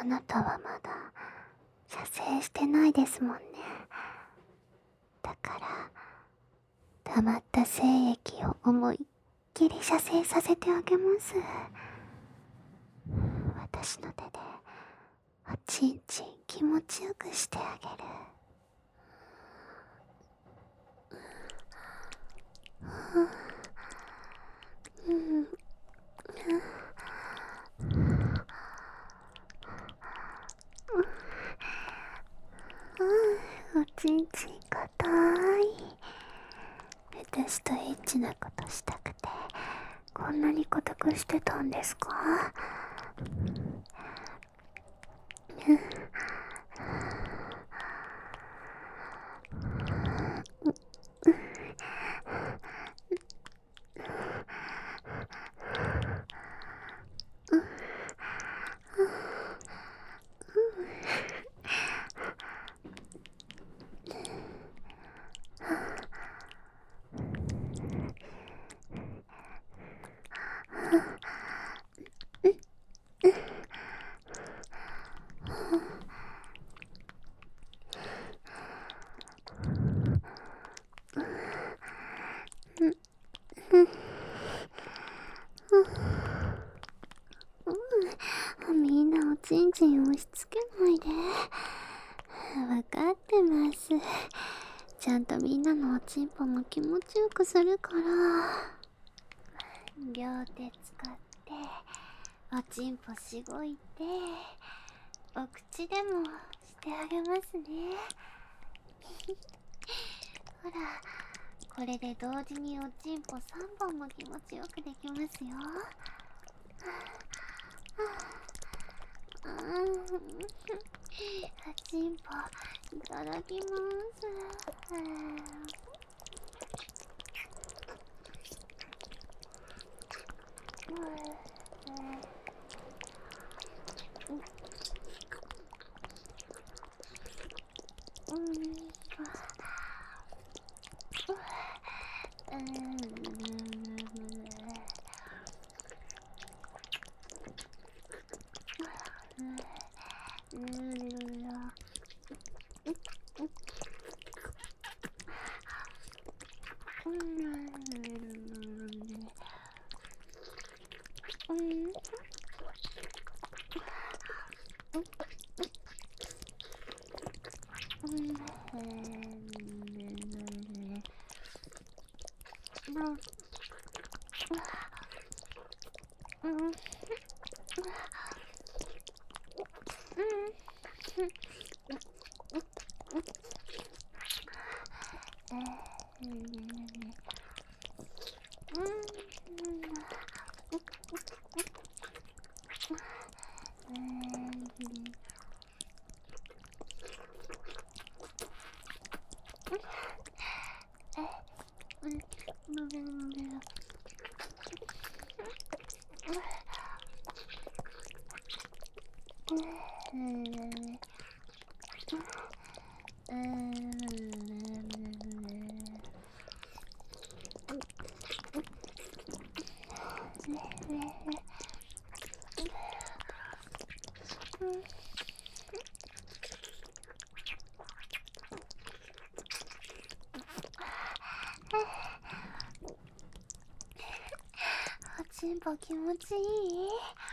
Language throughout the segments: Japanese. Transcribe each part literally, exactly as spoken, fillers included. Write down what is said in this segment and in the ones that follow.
なたはまだ射精してないですもんね。だから溜まった精液を思いっきり射精させてあげます。私の手でおちんちん気持ちよくしてあげる。うん、おちんちんかたい。私とエッチなことしたくてこんなに固くしてたんですか？みんなおちんちん押し付けないで。わかってます。ちゃんとみんなのおちんぽも気持ちよくするから。両手使っておちんぽしごいてお口でもしてあげますね。ほら、これで同時におちんぽさんぼんも気持ちよくできますよ。あーおちんぽいただきます。おちんぽ気持ちいい？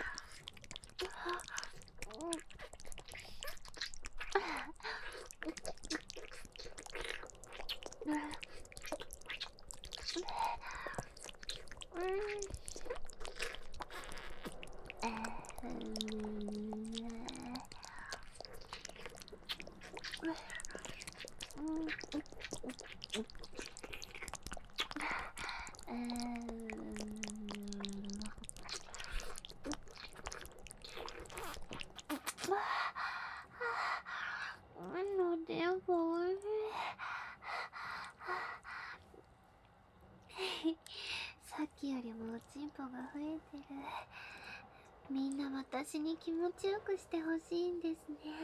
さっきよりもおちんぽが増えてる。みんな私に気持ちよくしてほしいんですね。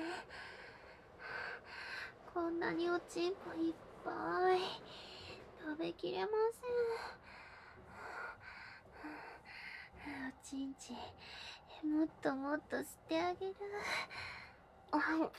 こんなにおちんぽいっぱい食べきれません。おちんちんいっもっともっと吸ってあげる。あ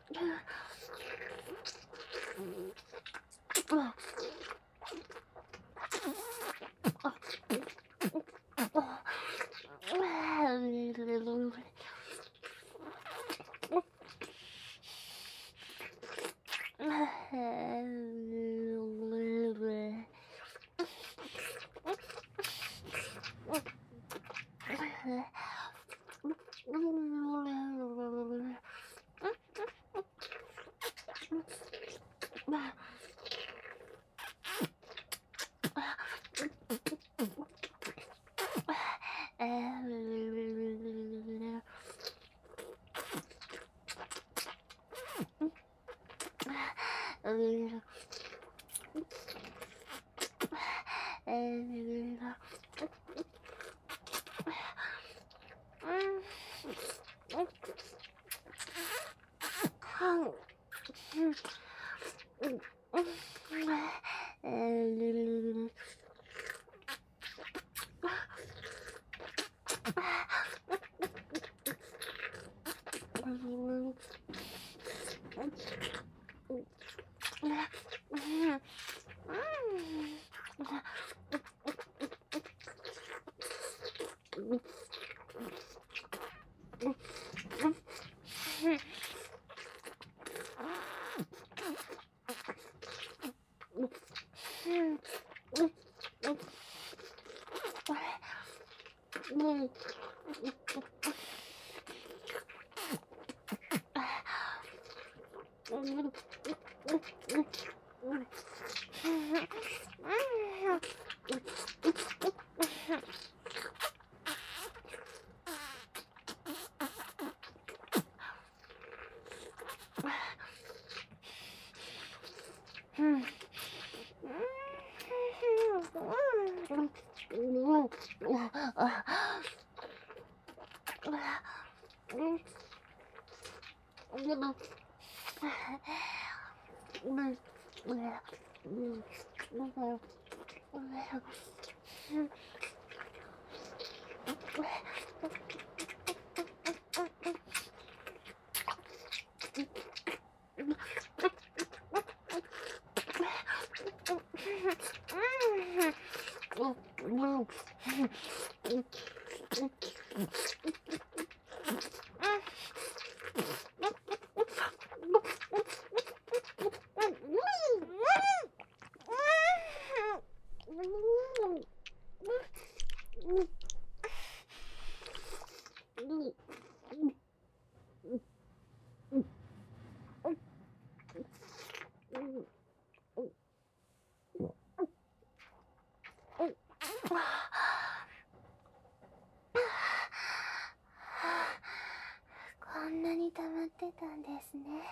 こんなに溜まってたんですね。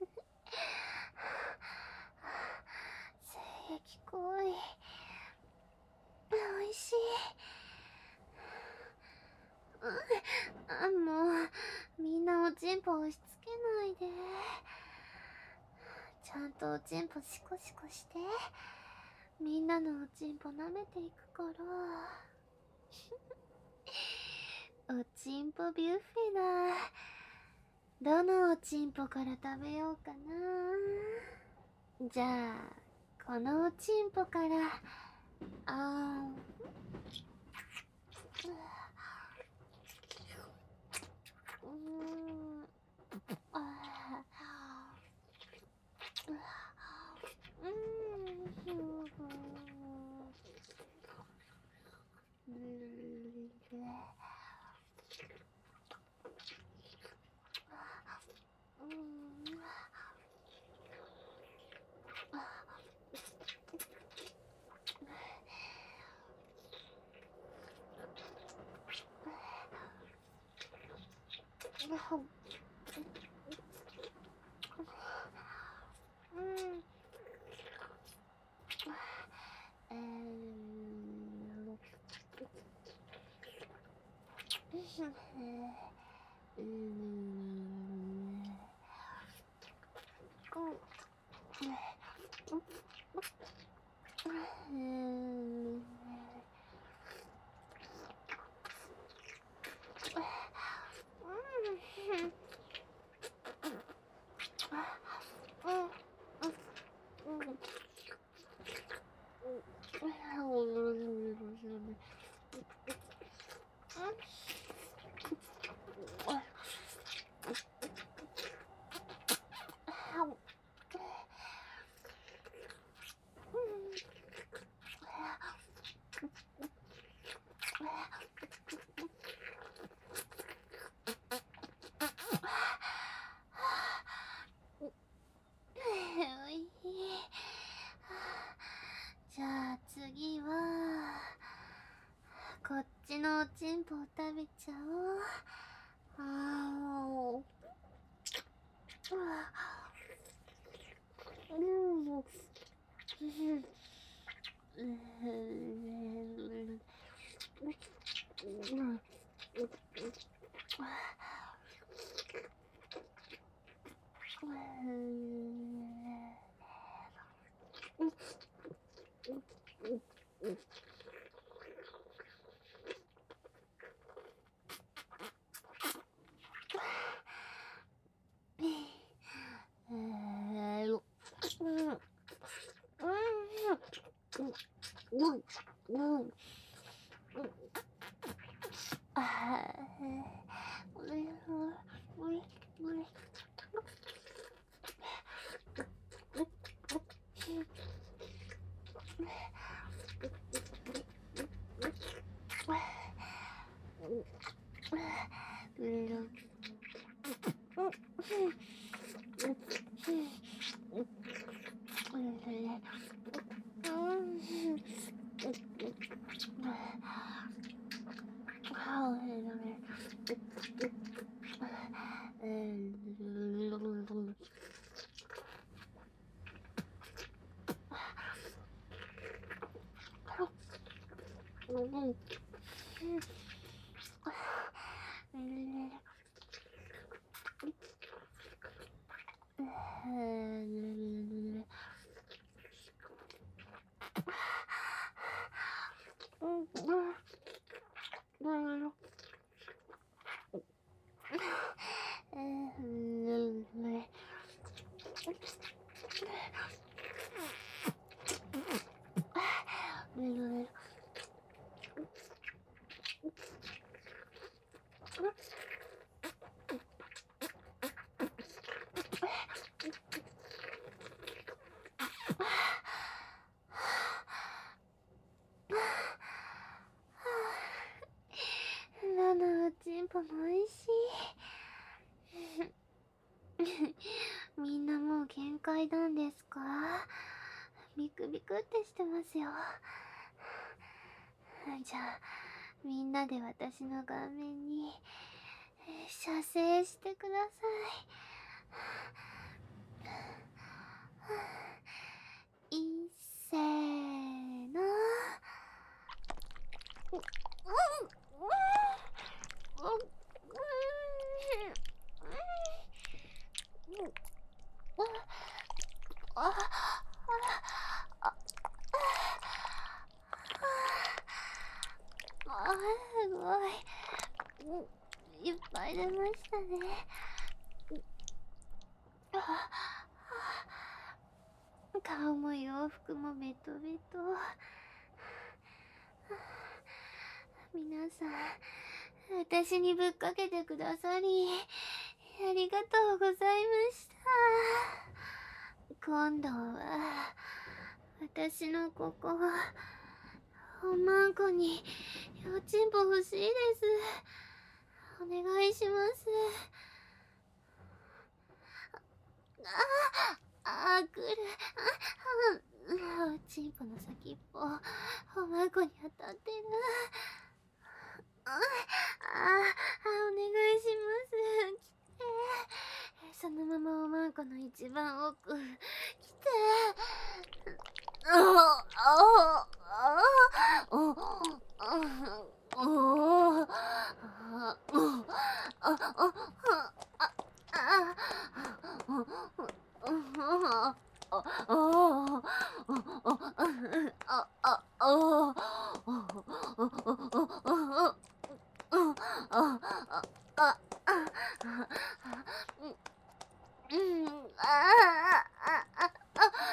精液濃い。おいしい。あ、もうみんなおちんぽ押し付けないで。ちゃんとおちんぽシコシコして、みんなのおちんぽ舐めていくから。おちんぽビュッフェだ。どのおちんぽから食べようかな。じゃあこのおちんぽから。あーうーんあーうんじゃあ次はこっちのおちんぽを食べちゃおう。あーうんママおちんぽもおいしい。みんなもう限界なんですか？ビクビクってしてますよ。じゃあみんなで私の顔面に射精してください。いっせーの。あ、すごい。いっぱい出ましたね。顔も洋服もベトベト。皆さん、私にぶっかけてくださりありがとうございました。今度は私のここおまんこにおちんぽ欲しいです。お願いします。ああ、来る。ああ、おちんぽの先っぽおまんこに当たってる。ああ、お願いします。来て。そのままおまんこの一番奥来て。あああああ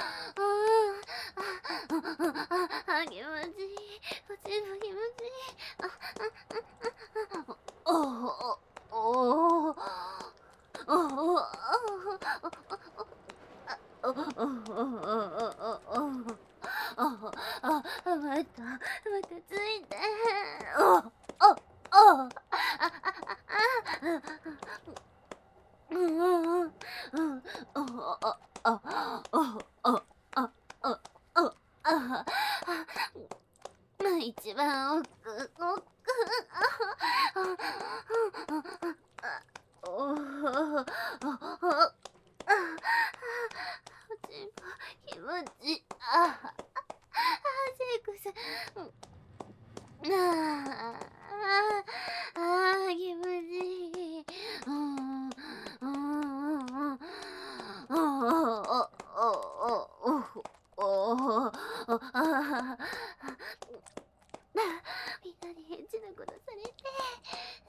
気持ちいい。おちんぽ気持ちいい。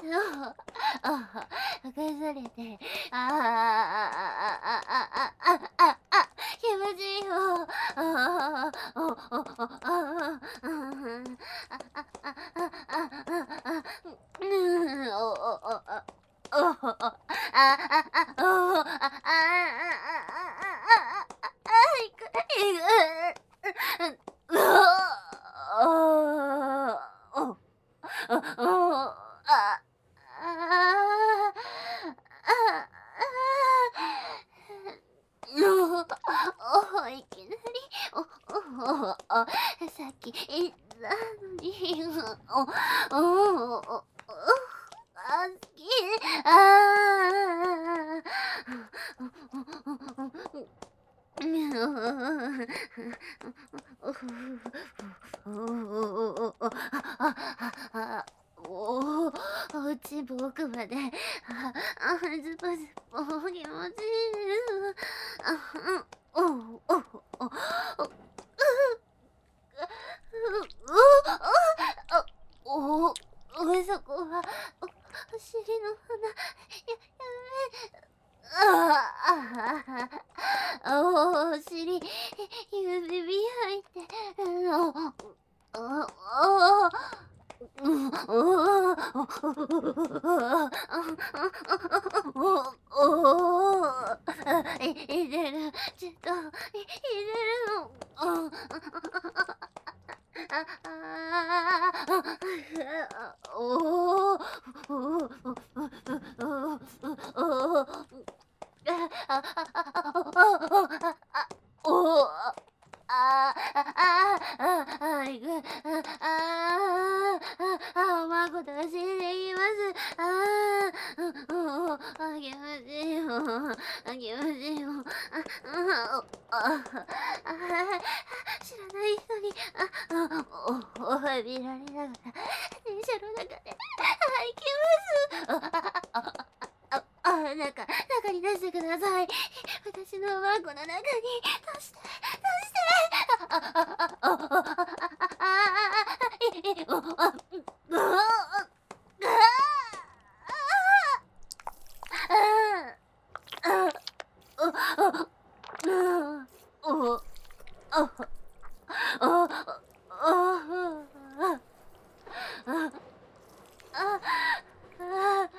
ああ、任されて、ああ、ああ、ああ、ああ、ああ、あ、気持ちいいよ。ああ、お、お、お、ああ、ああ、ああ、ああ、あ、うん、お、お、お、あ、お、あ、あ、あ、お、あ、あ、あ、あ、あ、あ、いく、いく、うお、お、お、あ、ああ、の、お、いきなり、お、お、お、さっき言ったのに、お、お、お、お、あ、好き、ああ、おお、おち僕まで、あ、あ、ズボズボ気持ちいいです。あ、うん、おお、お、お、お、お、お、そこは、お、お尻の花、や、やめ、ああ、お、お尻、指入って、お、お、お、うん、おお、おお、い入れる、ちょっと、い入れるの、ああ、あ、おお、おお、おお、あ、おお、ああ、ああ、あ、いく、ああ、あ、おまことが死んでいます。ああ、おお、あ、気持ちいいよ。あ、気持ちいいよ。あ、あ、あ、知らない人に、あ、お、お詫びられながら、電車の中で、あ、行きます。あ、あ、あ、あ、中、中に出してください。私のマークの中に出して、出して。あ、あ、あ、あ、あ、あ、あ、い、い、お、あ、う、あ、あ、あ、お、あ、あ、あ、あ、あ、あ、